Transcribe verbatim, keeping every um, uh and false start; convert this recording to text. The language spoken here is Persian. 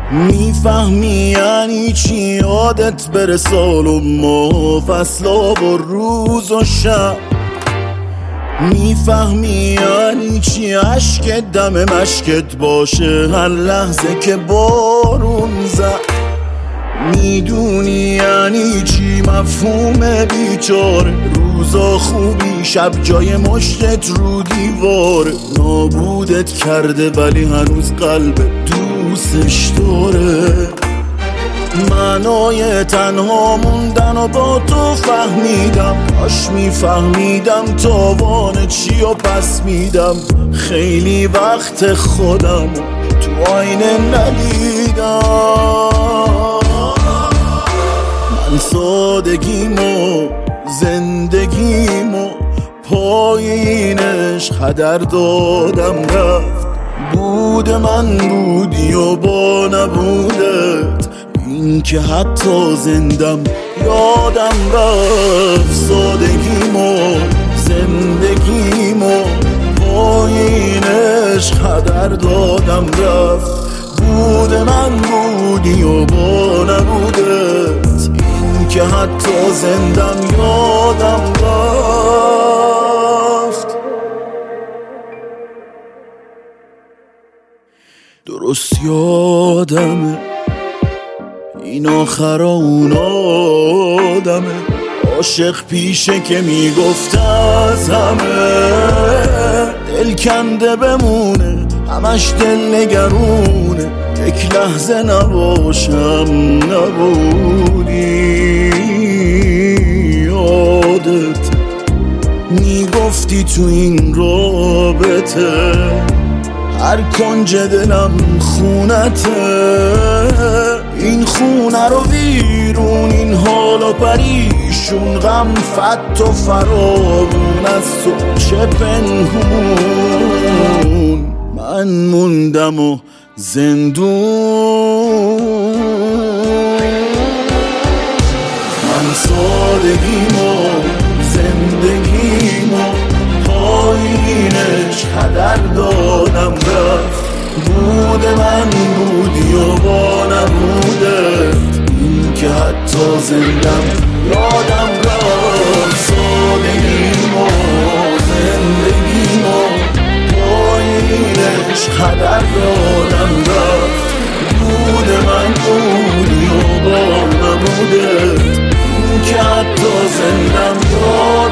میفهمی یعنی چی یادت بره سال و ماه، فصلا و روز و شب. میفهمی یعنی چی عشقت دم مشکت باشه هر لحظه که بارون زد. میدونی یعنی چی مفهوم بیچاره، روزا خوبی شب جای مشتت رو دیواره. نابودت کرده ولی هنوز قلب دوستش داره. معنای تنها موندن و با تو فهمیدم، کاش میفهمیدم تاوان چی و پس میدم. خیلی وقت خودم تو آینه ندیدم. من سادگیمو زندگیمو پای این عشق هدر دادم رفت. بود من بودی و با نبودت این که حتی زندم یادم رفت. سادگیمو زندگیمو پای این عشق هدر دادم رفت. بود من بودی و با نبودت این که حتی زندم یادم رفت. درست یادمه این آخرا اون آدمه، عاشق پیشه که میگفت از همه دل کنده بمونه، همش دل نگرونه. یک لحظه نباشم نبودی یادت میگفتی تو این رابطه هر کنج دلم خونته. این خونه رو ویرون این حال و پریشون، غم فت و فراغون از تو چه پنهون. من موندم و زندون. من سادگیمو زندگیمو پایینش هدر دادم رفت. بود من بودی و با نبودت این که حتی زندم یادم رفت. سادگیمو زندگیمو پایینش هدر دادم رفت. بود من بودی و با نبودت این که حتی زندم یادم